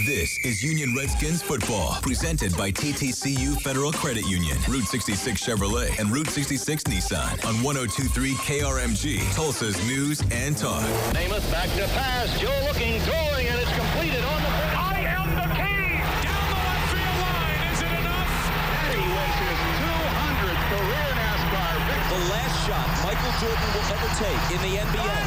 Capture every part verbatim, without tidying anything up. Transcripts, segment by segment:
This is Union Redskins football, presented by T T C U Federal Credit Union, Route sixty-six Chevrolet, and Route sixty-six Nissan on one oh two point three K R M G, Tulsa's News and Talk. Namath back to pass. Joe looking, throwing, and it's completed on the play. I am the key. Down the left field line. Is it enough? He wins his two hundredth career NASCAR victory. The last shot Michael Jordan will ever take in the N B A.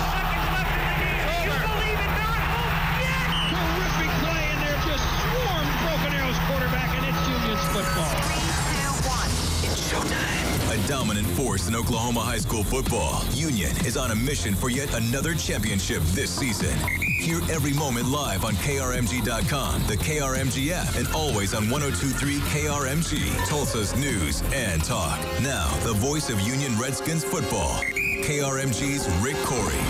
You believe it not? Oh, yes! Terrific play, and they're just swarmed Broken Arrow's quarterback, and it's Union's football. Three, two, one. It's showtime. A dominant force in Oklahoma high school football, Union is on a mission for yet another championship this season. Hear every moment live on K R M G dot com, the K R M G app, and always on one oh two point three K R M G, Tulsa's News and Talk. Now, the voice of Union Redskins football, K R M G's Rick Corey.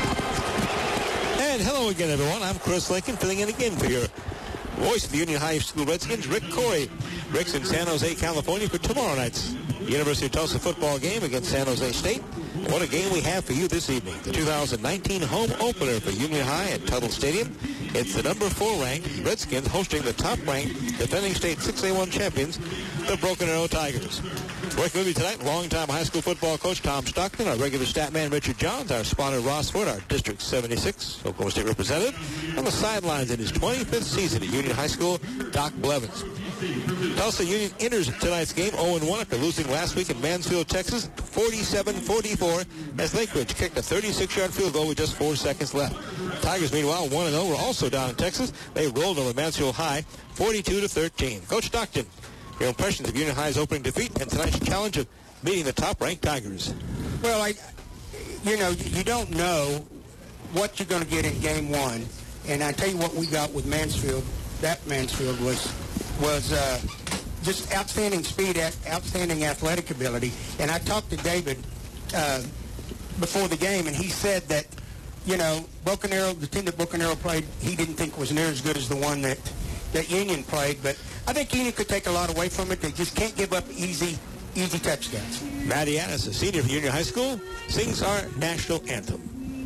And hello again, everyone. I'm Chris Lincoln, filling in again for your voice of the Union High School Redskins, Rick Corey. Rick's in San Jose, California for tomorrow night's University of Tulsa football game against San Jose State. What a game we have for you this evening. The two thousand nineteen home opener for Union High at Tuttle Stadium. It's the number four ranked Redskins hosting the top-ranked defending state six A one champions, the Broken Arrow Tigers. Working with me tonight, longtime high school football coach Tom Stockton, our regular stat man Richard Johns, our spotter Ross Ford, our District seventy-six Oklahoma State representative, on the sidelines in his twenty-fifth season at Union High School, Doc Blevins. Tulsa Union enters tonight's game oh and one after losing last week in Mansfield, Texas, forty-seven forty-four, as Lake Ridge kicked a thirty-six-yard field goal with just four seconds left. Tigers, meanwhile, one and oh, were also down in Texas. They rolled over Mansfield High, forty-two to thirteen. Coach Stockton, your impressions of Union High's opening defeat and tonight's challenge of meeting the top-ranked Tigers? Well, I, you know, you don't know what you're going to get in game one. And I tell you what we got with Mansfield. That Mansfield was was uh, just outstanding speed, outstanding athletic ability. And I talked to David uh, before the game, and he said that, you know, Broken Arrow, the team that Broken Arrow played, he didn't think was near as good as the one that, that Union played. But I think Union could take a lot away from it. They just can't give up easy, easy touchdowns. Maddie Addis, a senior from Union High School, sings our national anthem.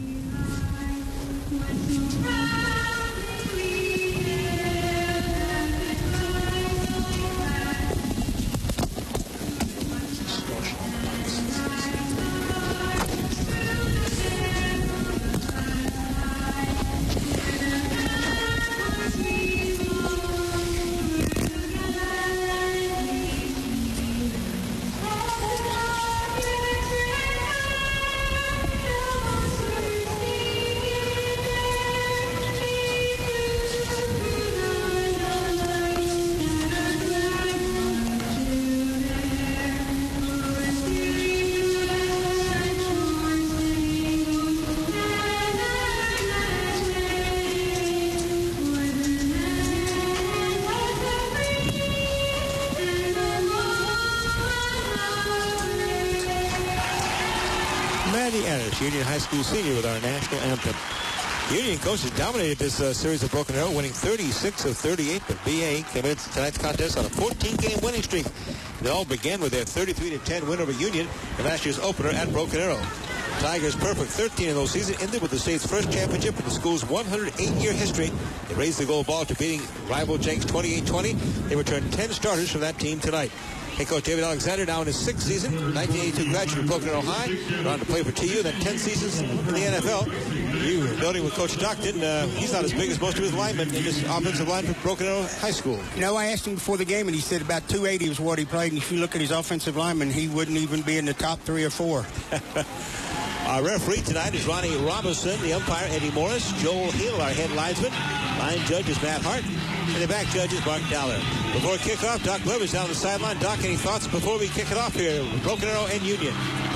Union High School senior with our national anthem. Union coaches dominated this uh, series of Broken Arrow, winning thirty-six of thirty-eight, but B A came into tonight's contest on a fourteen-game winning streak. It all began with their thirty-three to ten win over Union in last year's opener at Broken Arrow. Tigers' perfect thirteen in those seasons ended with the state's first championship in the school's one hundred eight year history. They raised the gold ball to beating rival Jenks twenty-eight twenty. They returned ten starters from that team tonight. Head coach David Alexander now in his sixth season, nineteen eighty-two graduate of Broken Arrow High, went on to play for T U, then ten seasons in the N F L. You building with Coach Stockton, uh, he's not as big as most of his linemen in this offensive line for Broken Arrow High School. You know, I asked him before the game, and he said about two eighty was what he played, and if you look at his offensive linemen, he wouldn't even be in the top three or four. Our referee tonight is Ronnie Robinson, the umpire Eddie Morris, Joel Hill, our head linesman, line judge is Matt Hart, and the back judge is Mark Dowler. Before kickoff, Doc Blevins down the sideline. Doc, any thoughts before we kick it off here? Broken Arrow and Union.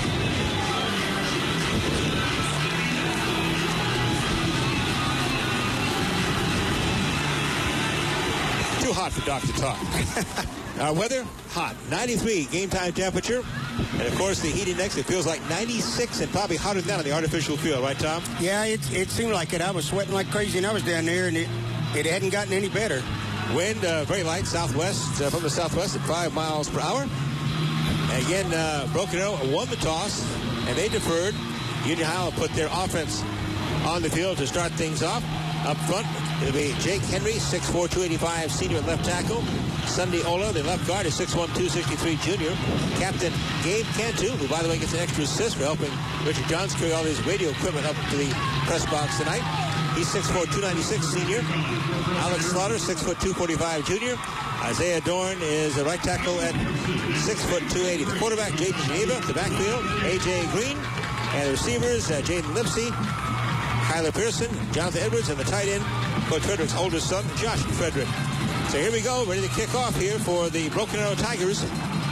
Too hot for Doc to talk. Our weather, hot. ninety-three game time temperature. And, of course, the heat index, it feels like ninety-six and probably hotter than that on the artificial field. Right, Tom? Yeah, it, it seemed like it. I was sweating like crazy, and I was down there, and it, it hadn't gotten any better. Wind uh, very light, southwest, uh, from the southwest at five miles per hour. And again, uh, Broken Arrow won the toss, and they deferred. Union High will put their offense on the field to start things off. Up front, It'll be Jake Henry, six four, two eighty-five, senior at left tackle. Sunday Ola, the left guard, is six one, two sixty-three, junior. Captain Gabe Cantu, who, by the way, gets an extra assist for helping Richard Johns carry all his radio equipment up to the press box tonight. He's six four, two ninety-six, senior. Alex Slaughter, six foot, two forty-five, junior. Isaiah Dorn is a right tackle at six foot, two eighty. The quarterback, J J Geneva. The backfield, A J Green. And the receivers, uh, Jaden Lipsey, Kyler Pearson, Jonathan Edwards, and the tight end, Coach Frederick's oldest son, Josh Frederick. So here we go, ready to kick off here for the Broken Arrow Tigers.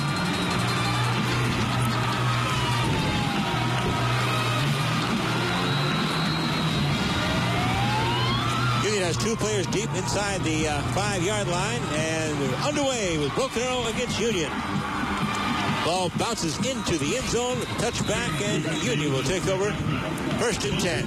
Union has two players deep inside the uh, five-yard line, and they're underway with Broken Arrow against Union. Ball bounces into the end zone, touchback, and Union will take over first and ten.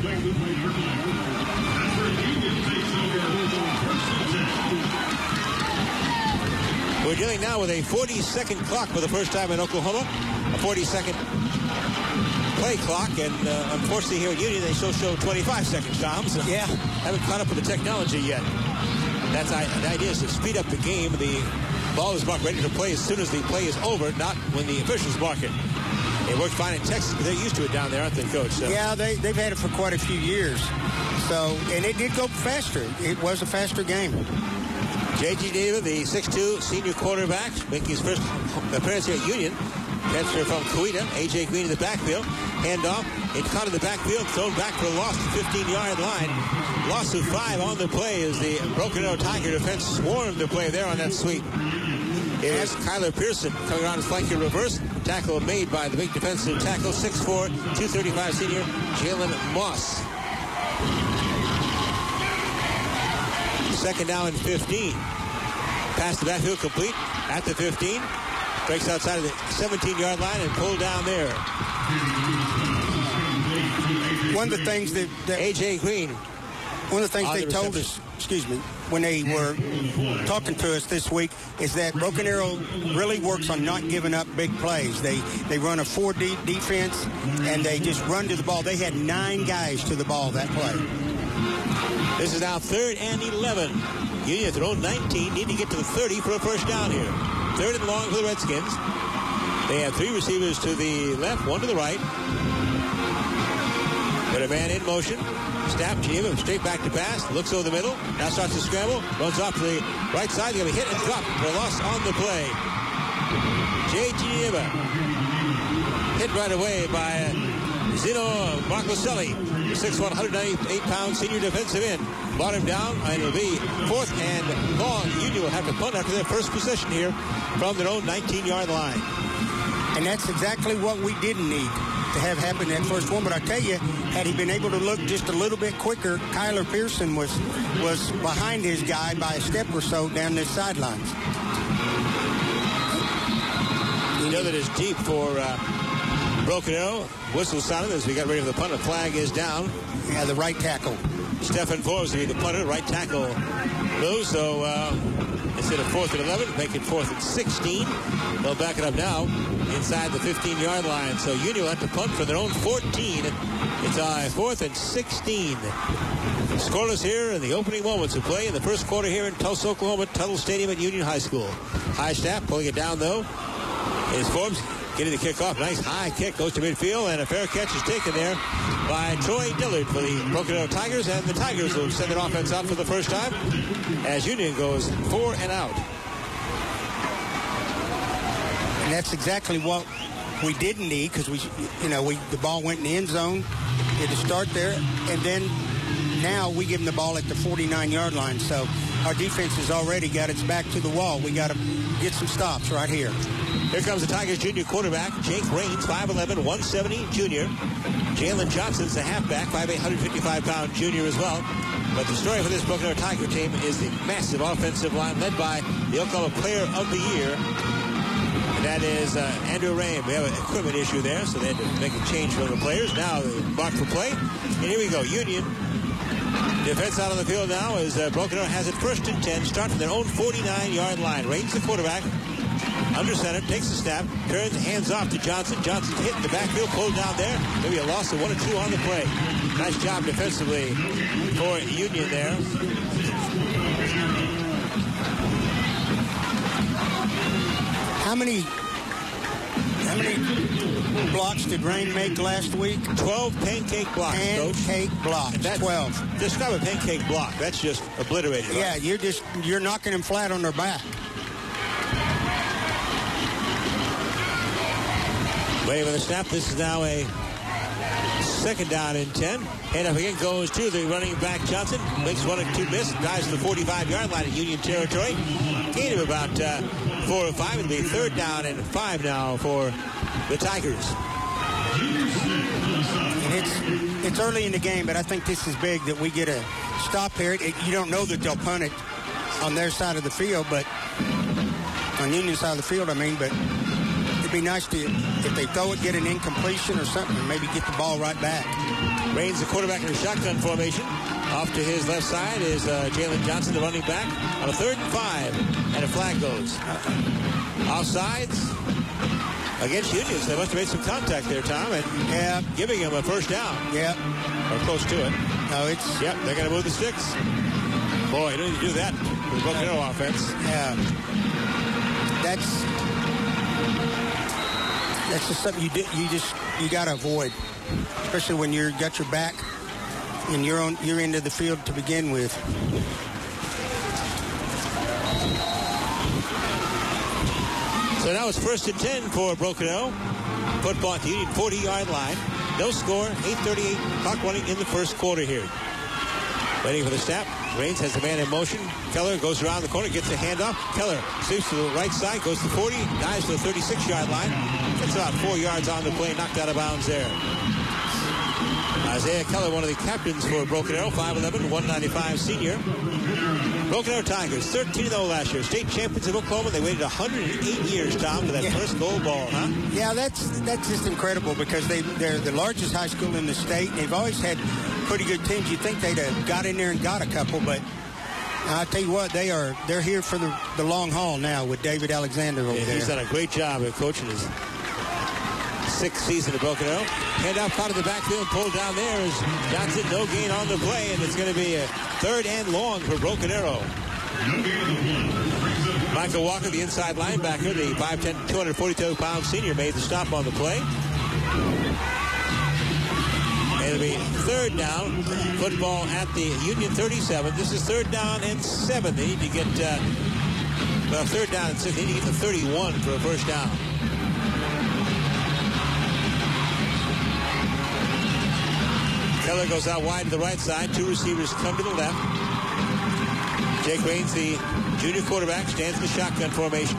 We're dealing now with a forty-second clock for the first time in Oklahoma, a forty-second play clock, and uh, unfortunately here at Union they still show twenty-five seconds, Tom. So yeah, haven't caught up with the technology yet. That's the idea, is to speed up the game. The ball is marked ready to play as soon as the play is over, not when the officials mark it. It worked fine in Texas, but they're used to it down there, aren't they, Coach? So. Yeah, they, they've had it for quite a few years. So, and it did go faster. It was a faster game. J G Geneva, the six two senior quarterback, making his first appearance here at Union. Transfer from Coweta. A J Green in the backfield. Handoff. It's caught in the backfield. Thrown back for a loss to fifteen-yard line. Loss of five on the play as the Broken Arrow Tiger defense swarmed the play there on that sweep. It is Kyler Pearson coming around his flank in reverse. Tackle made by the big defensive tackle, six four, two thirty-five senior Jalen Moss. Second down and fifteen. Pass the backfield complete at the fifteen. Breaks outside of the seventeen-yard line and pulled down there. One of the things that, that A J Green. One of the things they the told us, excuse me, when they were talking to us this week is that Broken Arrow really works on not giving up big plays. They they run a four deep defense and they just run to the ball. They had nine guys to the ball that play. This is now third and eleven. Union at their own nineteen, need to get to the thirty for a first down here. Third and long for the Redskins. They have three receivers to the left, one to the right. Got a man in motion. Snap, Geneva straight back to pass. Looks over the middle. Now starts to scramble. Runs off to the right side. They're going to hit and drop for a loss on the play. Jay Geneva hit right away by Zeno Marcoselli. six one, one ninety-eight pound senior defensive end. Brought him down, and it'll be fourth and long. Union will have to punt after their first possession here from their own nineteen-yard line. And that's exactly what we didn't need to have happen in that first one. But I tell you, had he been able to look just a little bit quicker, Kyler Pearson was was behind his guy by a step or so down the sidelines. You know that it's deep for uh, Broken Arrow. Whistle sounded as we got ready for the punt. The flag is down. Yeah, the right tackle. Stephen Forbes will be the punter. Right tackle moves. So uh, instead of fourth and eleven, make it fourth and sixteen. They'll back it up now inside the fifteen-yard line. So Union will have to punt for their own fourteen. It's uh, fourth and sixteen. Scoreless here in the opening moments of play in the first quarter here in Tulsa, Oklahoma, Tuttle Stadium at Union High School. High snap, pulling it down though. Is Forbes getting the kickoff. Nice high kick, goes to midfield, and a fair catch is taken there by Troy Dillard for the Broken Arrow Tigers, and the Tigers will send their offense out for the first time as Union goes four and out. And that's exactly what we didn't need, because we, you know, we the ball went in the end zone, had to start there, and then now we give them the ball at the forty-nine-yard line. So our defense has already got its back to the wall. We got to get some stops right here. Here comes the Tigers junior quarterback, Jake Raines, five eleven, one seventy, junior. Jalen Johnson's the halfback, five eight, one fifty-five pound junior as well. But the story for this Broken Arrow Tiger team is the massive offensive line led by the Oklahoma Player of the Year. And that is uh, Andrew Rain. We have an equipment issue there, so they had to make a change for the players. Now they're marked for play. And here we go. Union defense out on the field now as uh, Broken Arrow has it first and ten. Start from their own forty-nine-yard line. Rains the quarterback. Under center, takes the snap, turns, hands off to Johnson. Johnson's hit in the backfield, pulled down there. Maybe a loss of one or two on the play. Nice job defensively for Union there. How many how many blocks did Rain make last week? twelve pancake blocks, Pancake Coach. blocks, That's, twelve. Describe a pancake block. That's just obliterated. Right? Yeah, you're just, you're knocking them flat on their back. Waiting for the snap. This is now a second down and ten. And up again goes to the running back Johnson. Makes one or two miss. Dives to the forty-five-yard line in Union territory. Gain of about uh, four or five. It'll be third down and five now for the Tigers. And it's it's early in the game, but I think this is big that we get a stop here. It, you don't know that they'll punt it on their side of the field, but on Union side of the field, I mean, but it'd be nice to, if they throw it, get an incompletion or something, and maybe get the ball right back. Rains, the quarterback in a shotgun formation. Off to his left side is uh, Jalen Johnson, the running back, on a third and five, and a flag goes. Offsides against Union. So they must have made some contact there, Tom, and Yeah, giving him a first down, yeah. or close to it. No, it's, Yep, they're going to move the sticks. Boy, you don't need to do that with the Broken Arrow offense. yeah. That's, that's just something you did, you just, you got to avoid, especially when you're got your back and you're on, you're into the field to begin with. So now it's first and ten for Broken Arrow. Football at the Union forty-yard line. No score, eight thirty-eight, clock running in the first quarter here. Waiting for the snap. Rains has the man in motion. Keller goes around the corner, gets a handoff. Keller sweeps to the right side, goes to forty, dives to the thirty-six-yard line. Gets about four yards on the play, knocked out of bounds there. Isaiah Keller, one of the captains for Broken Arrow, five eleven, one ninety-five senior. Broken Arrow Tigers, thirteen and oh last year. State champions of Oklahoma. They waited one hundred eight years, Tom, for that Yeah. first gold ball, huh? Yeah, that's that's just incredible because they, they're the largest high school in the state. They've always had pretty good teams. You'd think they'd have got in there and got a couple, but I'll tell you what, they are, they're here for the, the long haul now with David Alexander over Yeah, there. he's done a great job of coaching his sixth season at Broken Arrow. Handoff caught in the backfield, pulled down there is Johnson. No gain on the play, and it's going to be a third and long for Broken Arrow. Michael Walker, the inside linebacker, the five ten, two forty-two pound senior, made the stop on the play. It'll be third down. Football at the Union thirty-seven. This is third down and seven. They need to get, uh, well, third down and six. They need to get to thirty-one for a first down. Keller goes out wide to the right side. Two receivers come to the left. Jake Rains, the junior quarterback, stands in the shotgun formation.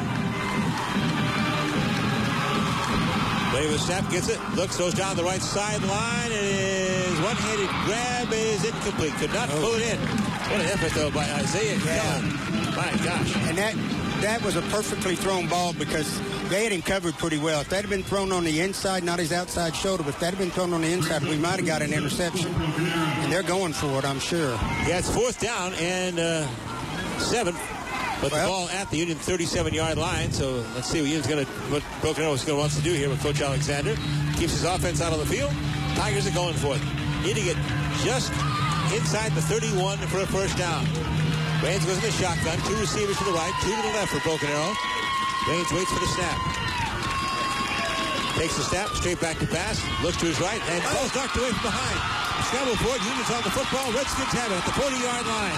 Wait for the snap, gets it, looks, goes down the right sideline, and his one-handed grab is incomplete. Could not pull it in. What an effort, though, by Isaiah Keller. My gosh. And that that was a perfectly thrown ball because they had him covered pretty well. If that had been thrown on the inside, not his outside shoulder, but if that had been thrown on the inside, we might have got an interception. And they're going for it, I'm sure. Yeah, it's fourth down and uh, seven. But well, the ball at the Union thirty-seven-yard line. So let's see what Union's going to, what Broken Arrow is going to wants to do here with Coach Alexander. Keeps his offense out on the field. Tigers are going for it. Need to get just inside the thirty-one for a first down. Rains goes in the shotgun. Two receivers to the right, two to the left for Broken Arrow. Rains waits for the snap. Takes the snap, straight back to pass. Looks to his right, and ball's knocked away from behind. Scramble for it. Union's on the football. Redskins have it at the forty-yard line.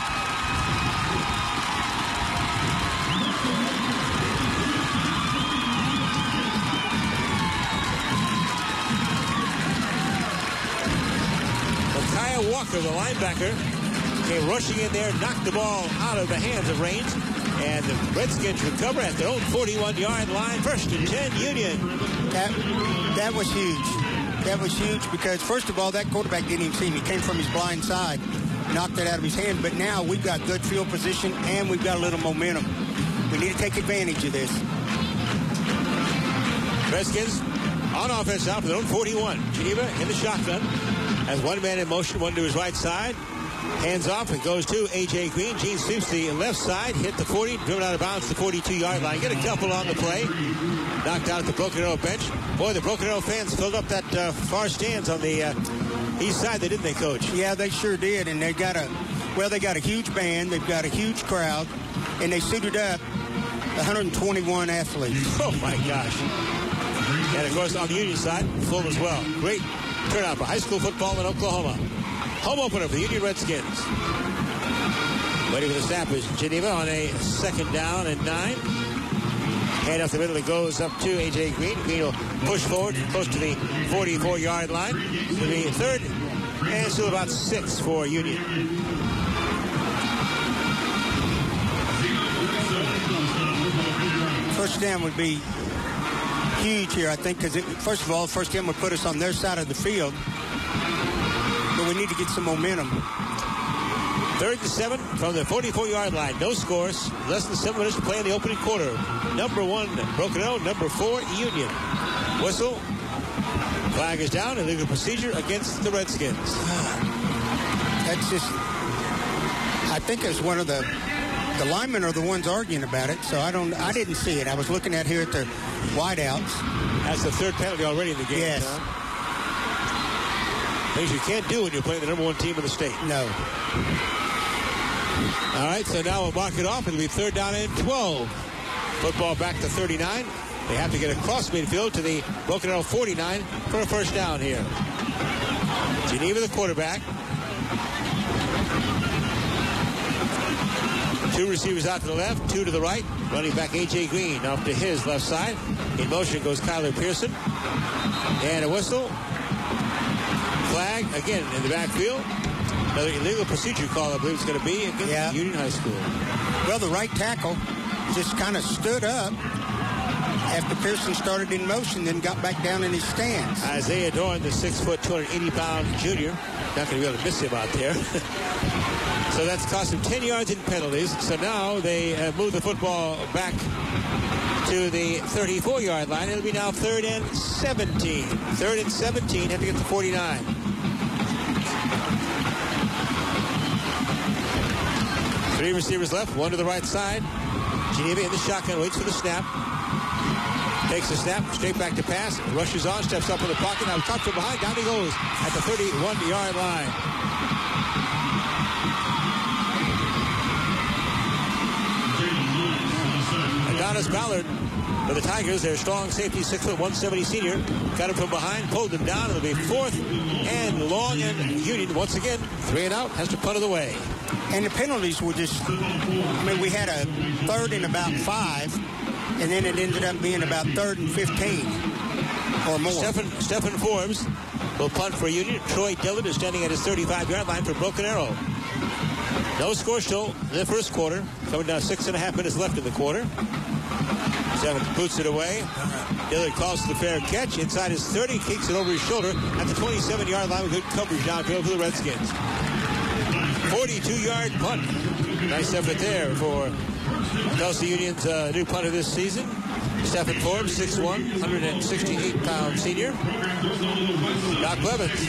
Kyle Walker, the linebacker, came rushing in there, knocked the ball out of the hands of Rains, and the Redskins recover at their own forty-one-yard line. First and ten, Union. That that was huge. That was huge because, first of all, that quarterback didn't even see him. He came from his blind side, knocked it out of his hand. But now we've got good field position and we've got a little momentum. We need to take advantage of this. Redskins on offense now for their own forty-one. Geneva in the shotgun. Has one man in motion, one to his right side. Hands off, and goes to A J Green. Gene sweeps the left side, hit the forty, driven out of bounds to the forty-two-yard line. Get a couple on the play. Knocked out at the Broken Arrow bench. Boy, the Broken Arrow fans filled up that uh, far stands on the uh, east side, they didn't they, Coach? Yeah, they sure did, and they got a, well, they got a huge band. They've got a huge crowd, and they suited up one hundred twenty-one athletes. Oh, my gosh. And, of course, on the Union side, full as well. Great turnout for high school football in Oklahoma. Home opener for the Union Redskins. Waiting for the snap is Geneva on a second down and nine. Hand off the middle, it goes up to A J Green. Green will push forward close to the forty-four-yard line. It'll be third and still about six for Union. First down would be huge here, I think, because first of all, first down would put us on their side of the field. But we need to get some momentum. Third and seven from the forty-four-yard line. No scores. Less than seven minutes to play in the opening quarter. Number one, Broken Arrow. Number four, Union. Whistle. Flag is down. Illegal procedure against the Redskins. That's just, I think it's one of the, the linemen are the ones arguing about it. So I don't, I didn't see it. I was looking at here at the wideouts. That's the third penalty already in the game. Yes. Huh? Things you can't do when you're playing the number one team in the state. No. All right, so now we'll mark it off. It'll be third down and twelve. Football back to thirty-nine. They have to get across midfield to the Broken Arrow forty-nine for a first down here. Geneva, the quarterback. Two receivers out to the left, two to the right. Running back A J Green off to his left side. In motion goes Kyler Pearson. And a whistle. Flag again in the backfield. Another illegal procedure call, I believe it's going to be against yeah. Union High School. Well, the right tackle just kind of stood up after Pearson started in motion, then got back down in his stance. Isaiah Dorn, the six foot, two hundred eighty pound junior. Not going to be able to miss him out there. So that's cost him ten yards in penalties. So now they have moved the football back to the thirty-four-yard line. It'll be now third and seventeen. Third and seventeen, have to get to forty-nine. Three receivers left, one to the right side. Geneva in the shotgun, waits for the snap. Takes the snap, straight back to pass, rushes on, steps up in the pocket. Now cut from behind, down he goes at the thirty-one-yard line. Adonis Ballard for the Tigers, their strong safety, six foot, one seventy senior. Got him from behind, pulled him down. It'll be fourth and long, and Union, once again, three and out, has to punt it away. And the penalties were just, I mean, we had a third and about five, and then it ended up being about third and fifteen or more. Stephen, Stephen Forbes will punt for Union. Troy Dillon is standing at his thirty-five-yard line for Broken Arrow. No score still in the first quarter. Coming down six and a half minutes left in the quarter. Seven boots it away. Dillon calls for the fair catch. Inside his thirty, kicks it over his shoulder at the twenty-seven-yard line with good coverage downfield for the Redskins. forty-two-yard punt. Nice effort there for Tulsa Union's uh, new punter this season. Stephen Forbes, six one, one hundred sixty-eight pound senior. Doc Levens.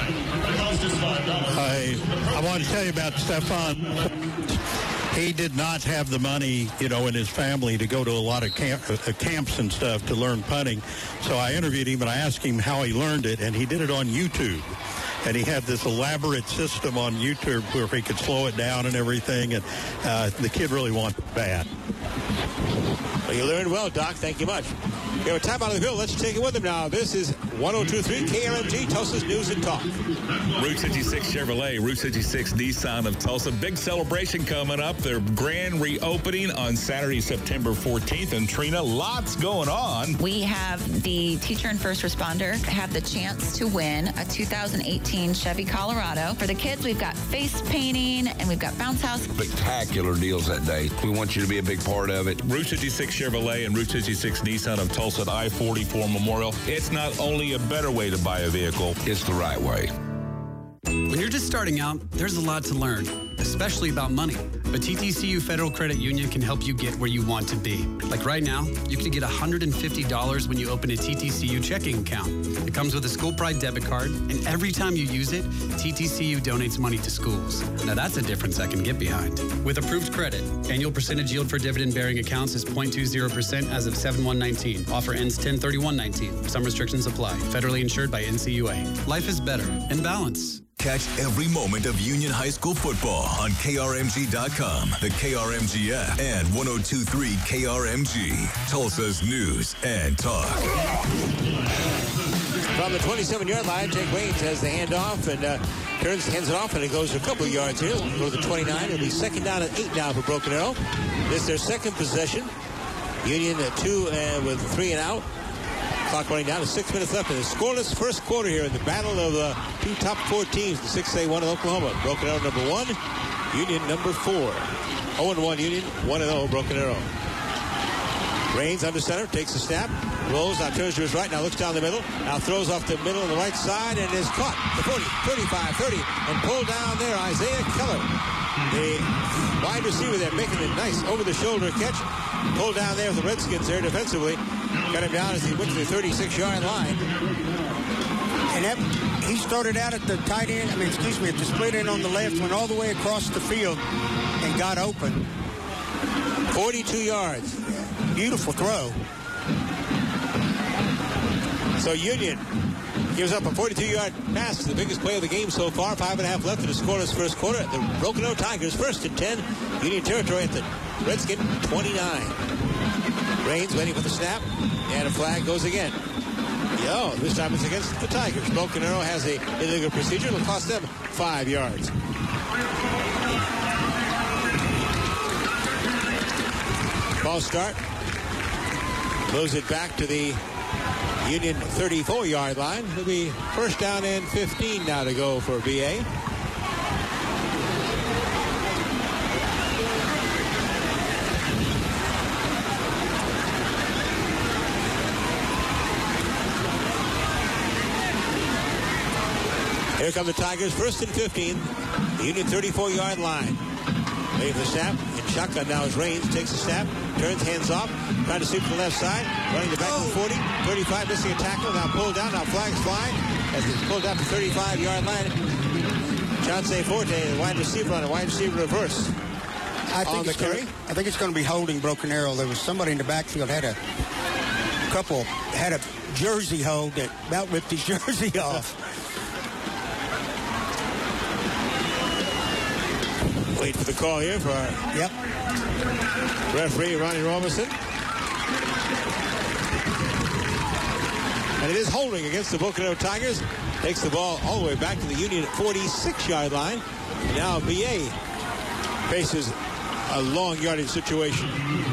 I, I want to tell you about Stefan. He did not have the money, you know, in his family to go to a lot of camp, uh, camps and stuff to learn punting. So I interviewed him and I asked him how he learned it, and he did it on YouTube. And he had this elaborate system on YouTube where he could slow it down and everything. And uh, the kid really wanted it bad. Well, you learned well, Doc. Thank you much. We have a time out of the field. Let's take it with him now. This is one oh two point three K R M G, Tulsa's News and Talk. Route sixty-six Chevrolet, Route sixty-six Nissan of Tulsa. Big celebration coming up. Their grand reopening on Saturday, September fourteenth. And Trina, lots going on. We have the teacher and first responder have the chance to win a two thousand eighteen Chevy Colorado. For the kids, we've got face painting and we've got bounce house. Spectacular deals that day. We want you to be a big part of it. Route sixty-six Chevrolet and Route sixty-six Nissan of Tulsa at I forty-four Memorial. It's not only a better way to buy a vehicle, it's the right way. When you're just starting out, there's a lot to learn, especially about money. But T T C U Federal Credit Union can help you get where you want to be. Like right now, you can get one hundred fifty dollars when you open a T T C U checking account. It comes with a School Pride debit card, and every time you use it, T T C U donates money to schools. Now that's a difference I can get behind. With approved credit, annual percentage yield for dividend-bearing accounts is zero point two zero percent as of seven one nineteen. Offer ends ten thirty-one nineteen. Some restrictions apply. Federally insured by N C U A. Life is better in balance. Catch every moment of Union High School football on K R M G dot com, the K R M G app, and one oh two point three K R M G, Tulsa's news and talk. From the twenty-seven-yard line, Jake Raines has the handoff and uh, turns hands it off, and it goes a couple of yards here. We'll go to the twenty-nine. It'll be second down and eight now for Broken Arrow. This is their second possession. Union uh, two uh, with three and out. Clock running down to six minutes left in the scoreless first quarter here in the battle of the uh, two top four teams, the six A one of Oklahoma. Broken Arrow number one, Union number four. oh and one Union, one and oh Broken Arrow. Raines under center, takes a snap, rolls, now turns to his right, now looks down the middle, now throws off the middle on the right side and is caught. The forty, thirty-five, thirty, and pulled down there, Isaiah Keller. The wide receiver there making a nice over-the-shoulder catch. Pulled down there with the Redskins there defensively. Got him down as he went to the thirty-six-yard line. And that, he started out at the tight end, I mean, excuse me, at the split end on the left, went all the way across the field and got open. forty-two yards. Beautiful throw. So Union gives up a forty-two-yard pass. It's the biggest play of the game so far. Five and a half left in the scoreless first quarter. The Broken Arrow Tigers first and ten. Union territory at the Redskin twenty-nine. Raines waiting for the snap. And a flag goes again. Yo, this time it's against the Tigers. Broken Arrow has a illegal procedure. It'll cost them five yards. Ball start. Moves it back to the Union thirty-four-yard line. It'll be first down and fifteen now to go for B A. Here come the Tigers, first and fifteen. The Union thirty-four-yard line. Waiting for the snap. In shotgun now is Raines. Takes a snap. Turns, hands off. Trying to sweep to the left side. Running the back to the forty. thirty-five, missing a tackle. Now pulled down. Now flags flying. As it's pulled out the thirty-five-yard line. Chauncey Forte, the wide receiver on a wide receiver reverse. I think, on the it's gonna, carry. I think it's going to be holding Broken Arrow. There was somebody in the backfield had a couple, had a jersey hold that about ripped his jersey off. Wait for the call here for our yep. referee, Ronnie Robinson. And it is holding against the Broken Arrow Tigers. Takes the ball all the way back to the Union forty-six-yard line. And now B A faces a long yardage situation.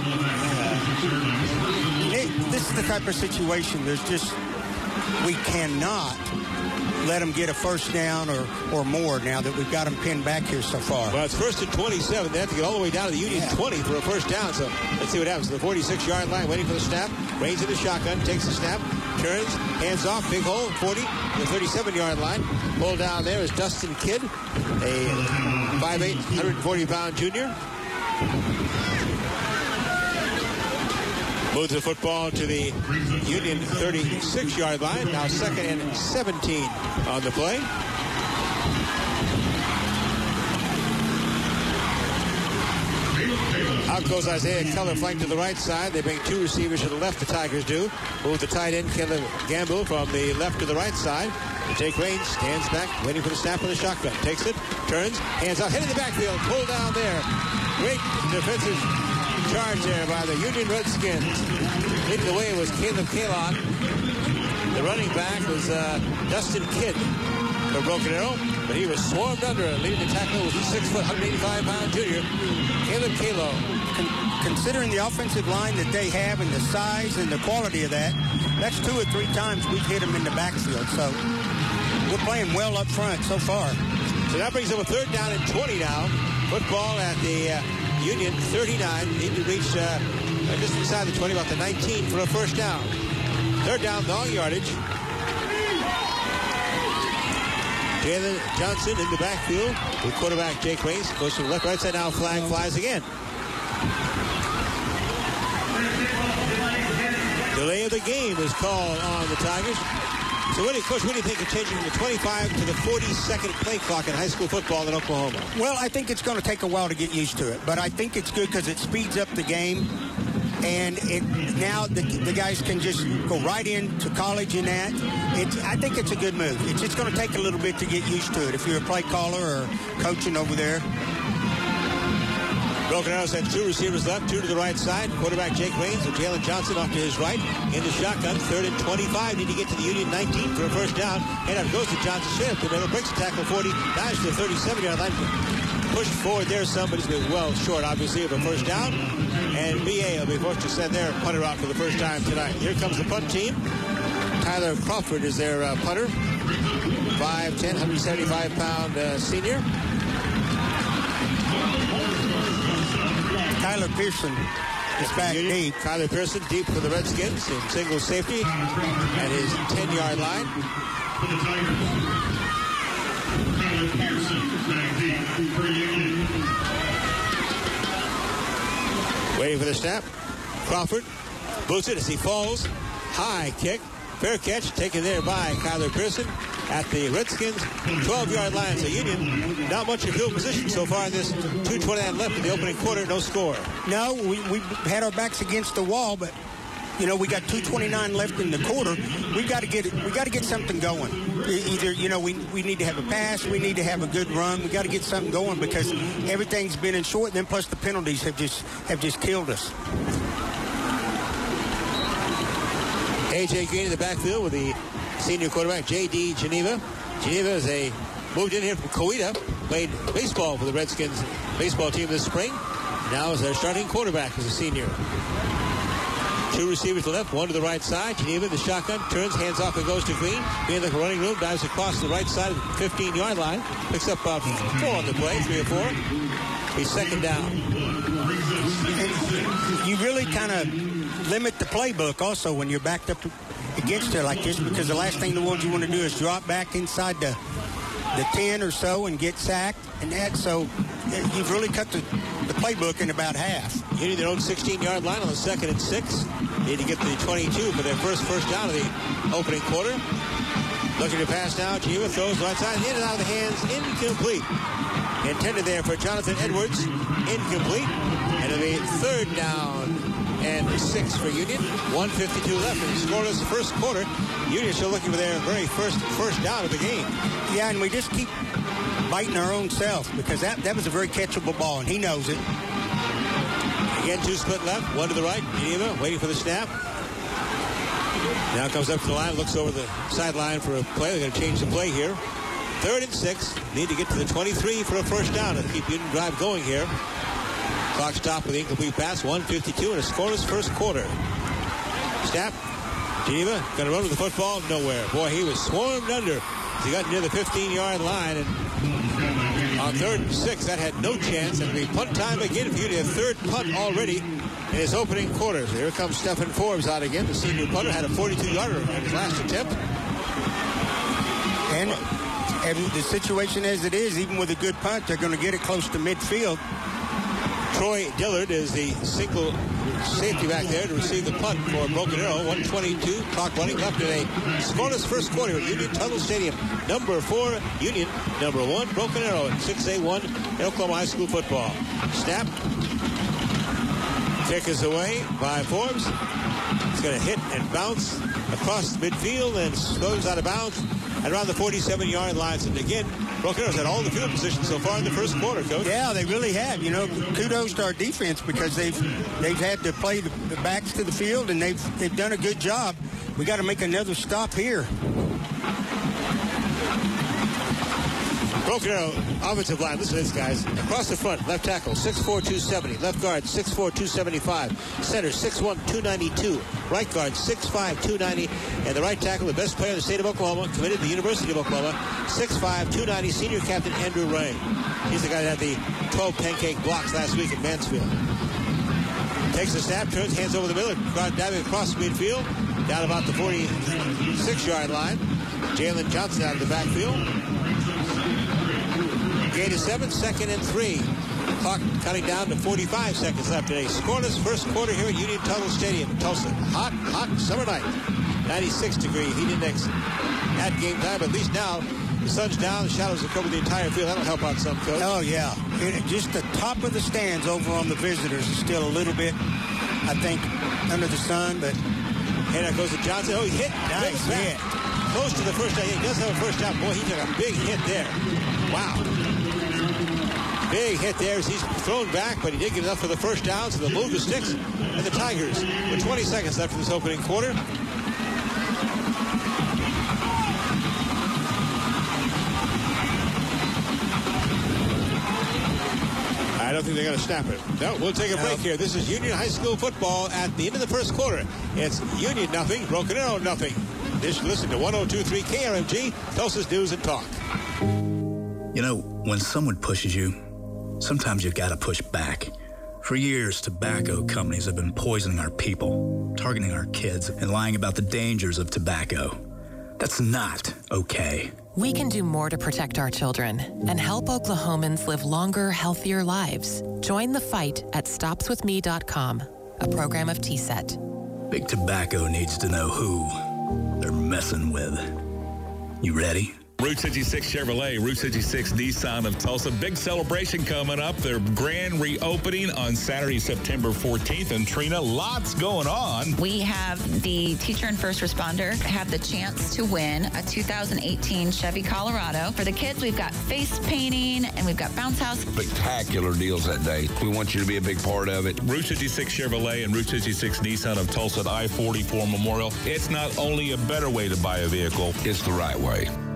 It, this is the type of situation. There's just, we cannot let them get a first down or, or more now that we've got them pinned back here so far. Well, it's first and twenty-seven. They have to get all the way down to the Union yeah. twenty for a first down. So let's see what happens. The forty-six-yard line, waiting for the snap. Raines in the shotgun, takes the snap, turns, hands off, big hole, forty, the thirty-seven-yard line. Pulled down there is Dustin Kidd, a five eight, one hundred forty-pound junior. Moves the football to the Union thirty-six-yard line. Now second and seventeen on the play. Out goes Isaiah Keller, flanked to the right side. They bring two receivers to the left, the Tigers do. Move the tight end, Caleb Gamble, from the left to the right side. Jake Raines stands back, waiting for the snap of the shotgun. Takes it, turns, hands out, hit in the backfield, pull down there. Great defensive charge there by the Union Redskins. Leading the way was Caleb Kalon. The running back was uh, Dustin Kidd for Broken Arrow, but he was swarmed under it. Leading the tackle was a six foot, one hundred eighty-five pound junior, Caleb Kalon. Con- considering the offensive line that they have and the size and the quality of that, that's two or three times we've hit them in the backfield. So we're playing well up front so far. So that brings up a third down and twenty now. Football at the uh, Union thirty-nine. Need to reach uh, just inside the twenty, about the nineteen for a first down. Third down, long yardage. Jalen Johnson in the backfield with quarterback Jake Raines. Goes to the left, right side now. Flag flies again. Delay of the game is called on the Tigers. So what do you, Coach, what do you think of changing from the twenty-five to the forty-second play clock in high school football in Oklahoma? Well, I think it's going to take a while to get used to it, but I think it's good because it speeds up the game. and it now the, the guys can just go right into college in that. It's, I think it's a good move. It's just going to take a little bit to get used to it if you're a play caller or coaching over there. Broken Arrows had two receivers left, two to the right side. Quarterback Jake Raines and Jalen Johnson off to his right. In the shotgun, third and twenty-five. Need to get to the Union nineteen for a first down. And up goes to Johnson Smith. The middle breaks the tackle forty. Dives to the thirty-seven-yard line. Pushed forward there. Somebody's been well short, obviously, of a first down. And B A will be forced to send their punter out for the first time tonight. Here comes the punt team. Tyler Crawford is their uh, punter. five ten, one hundred seventy-five pound uh, senior. Kyler Pearson is back deep. Kyler Pearson deep for the Redskins in single safety at his ten-yard line. Waiting for the snap. Crawford boots it as he falls. High kick. Fair catch taken there by Kyler Pearson at the Redskins twelve-yard line. So Union, not much in field position so far in this two twenty-nine left in the opening quarter. No score. No, we, we had our backs against the wall, but you know we got two twenty-nine left in the quarter. We got to get we got to get something going. Either you know we we need to have a pass, we need to have a good run. We got to get something going because everything's been in short. And then plus the penalties have just have just killed us. A J Green in the backfield with the senior quarterback, J D Geneva. Geneva is a moved in here from Coweta, played baseball for the Redskins baseball team this spring. Now is their starting quarterback as a senior. Two receivers to the left, one to the right side. Geneva in the shotgun, turns, hands off and goes to Green. Being like a running room, dives across the right side of the fifteen-yard line. Picks up uh, four on the play, three or four. He's second down. You really kind of limit the playbook also when you're backed up against it like this, because the last thing the ones you want to do is drop back inside the the ten or so and get sacked and that. So you've really cut the, the playbook in about half. Hitting their own sixteen-yard line on the second and six. Need to get to the twenty-two for their first first down of the opening quarter. Looking to pass now. Geneva throws right side, in and out of the hands, incomplete. Intended there for Jonathan Edwards, incomplete. And it'll be third down and six for Union. one fifty-two left in the scoreless first quarter. Union still looking for their very first first down of the game. Yeah, and we just keep biting our own self because that, that was a very catchable ball, and he knows it. Again, two split left, one to the right. Geneva waiting for the snap. Now comes up to the line, looks over the sideline for a play. They're going to change the play here. Third and six. Need to get to the twenty-three for a first down to keep Union drive going here. Clock stopped with the incomplete pass. one fifty-two in a scoreless first quarter. Snap. Geneva going to run with the football. Nowhere. Boy, he was swarmed under. He got near the fifteen-yard line. And on third and six, that had no chance. And it'll be punt time again for Union. A third punt already in his opening quarters. Here comes Stephen Forbes out again. The senior punter had a forty-two-yarder in his last attempt. And, and the situation as it is, even with a good punt, they're going to get it close to midfield. Troy Dillard is the single safety back there to receive the punt for Broken Arrow. one twenty-two, clock running left in a scoreless first quarter at Union Tunnel Stadium. Number four, Union. Number one, Broken Arrow in six A one in Oklahoma High School football. Snap. Kick is away by Forbes. It's going to hit and bounce across midfield and goes out of bounds at around the forty-seven-yard lines. And again, Broken Arrow's had all the field positions so far in the first quarter, Coach. Yeah, they really have. You know, kudos to our defense because they've they've had to play the, the backs to the field, and they've they've done a good job. We got to make another stop here. Broken Arrow offensive line. Listen to this, guys. Across the front, left tackle, six four, two seventy. Left guard, six four, two seventy-five. Center, six one, two ninety-two. Right guard, six five, two ninety. And the right tackle, the best player in the state of Oklahoma, committed to the University of Oklahoma, six five, two ninety, senior captain Andrew Ray. He's the guy that had the twelve pancake blocks last week at Mansfield. Takes the snap, turns, hands over the middle, diving across midfield, down about the forty-six-yard line. Jalen Johnson out of the backfield. Gain of seven, second and three. Clock cutting down to forty-five seconds left today. Scoreless first quarter here at Union Tunnel Stadium, Tulsa. Hot, hot summer night. ninety-six degree heat index at game time. At least now the sun's down, the shadows will cover the entire field. That'll help out some, Coach. Oh, yeah. It, just the top of the stands over on the visitors is still a little bit I think, under the sun, but... And it goes to Johnson. Oh, he hit. Nice hit. Close to the first down. He does have a first down. Boy, he took a big hit there. Wow. Big hit there as he's thrown back, but he did get enough for the first down, so they'll move the sticks. And the Tigers, with twenty seconds left in this opening quarter, I don't think they're going to snap it. No, we'll take a no. break here. This is Union High School football at the end of the first quarter. It's Union nothing, Broken Arrow nothing. This listen to one oh two point three K R M G, Tulsa's News and Talk. You know, when someone pushes you, sometimes you've got to push back. For years, tobacco companies have been poisoning our people, targeting our kids, and lying about the dangers of tobacco. That's not okay. We can do more to protect our children and help Oklahomans live longer, healthier lives. Join the fight at stops with me dot com, a program of T S E T. Big Tobacco needs to know who they're messing with. You ready? Route sixty-six Chevrolet, Route sixty-six Nissan of Tulsa. Big celebration coming up. Their grand reopening on Saturday, September fourteenth. And Trina, lots going on. We have the teacher and first responder have the chance to win a two thousand eighteen Chevy Colorado. For the kids, we've got face painting and we've got bounce house. Spectacular deals that day. We want you to be a big part of it. Route sixty-six Chevrolet and Route sixty-six Nissan of Tulsa at I forty-four Memorial. It's not only a better way to buy a vehicle, it's the right way.